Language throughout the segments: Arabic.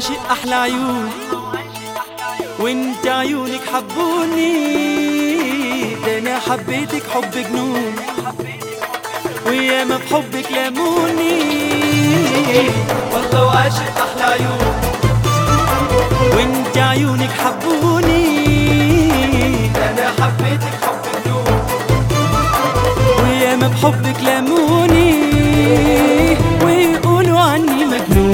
عاشق أحلى عيون، وانت عيونك حبوني، ده انا حبيتك حب جنون، وياما بحبك لاموني. والله وعاشق أحلى عيون، وانت عيونك حبوني، ده انا حبيتك حب جنون، وياما بحبك لاموني. ويقولوا عني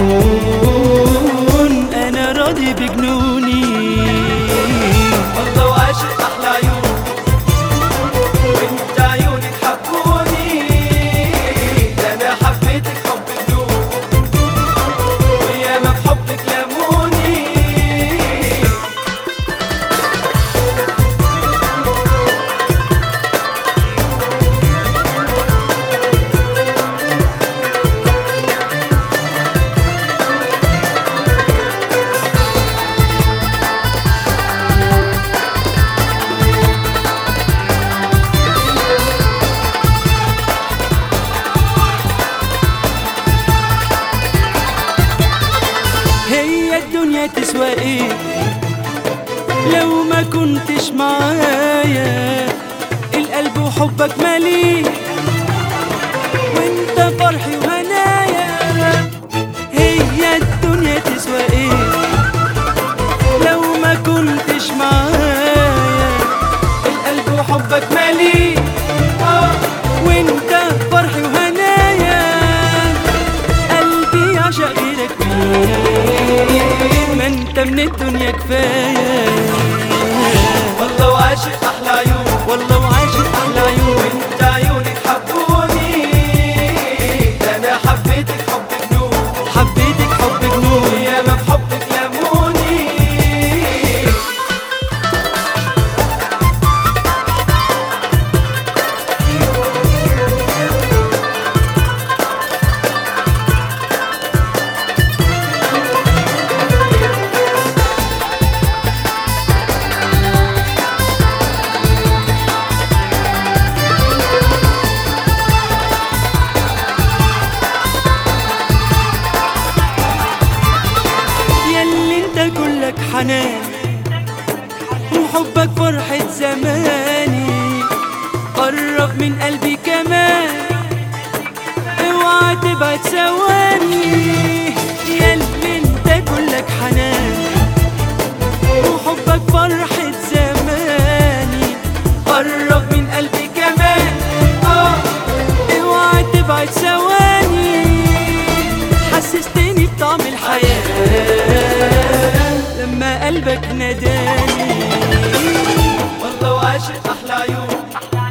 مجنون، انا راضي بجنوني. والله وعاشق احلى عيون، وانت عيونك حبوني، ده انا حبيتك حب جنون، وياما بحبك لاموني. الدنيا تسوى ايه لو ما كنتش معايا؟ القلب وحبك مالي، وانت فرحي وهنايا. هي الدنيا تسوى ايه لو ما كنتش معايا؟ القلب وحبك مالي، وانت فرحي وهنايا. قلبي عشق غيرك ما انت من الدنيا كفاية. والله وعاشق أحلى عيون، والله وعاشق أحلى عيون، وانت عيونك حبوني، ده انا حبيتك حب جنون، حبيتك حب جنون، ياما بحبك لاموني. كلك حنان وحبك فرحة زماني، قرب من قلبي كمان، اوعى تبعد ثواني. ياللي انت كلك حنان وحبك فرحة زماني، قرب من قلبي كمان، اوعى تبعد ثواني. حسستني بطعم الحياة لما قلبك ناداني. والله وعاشق أحلى عيون،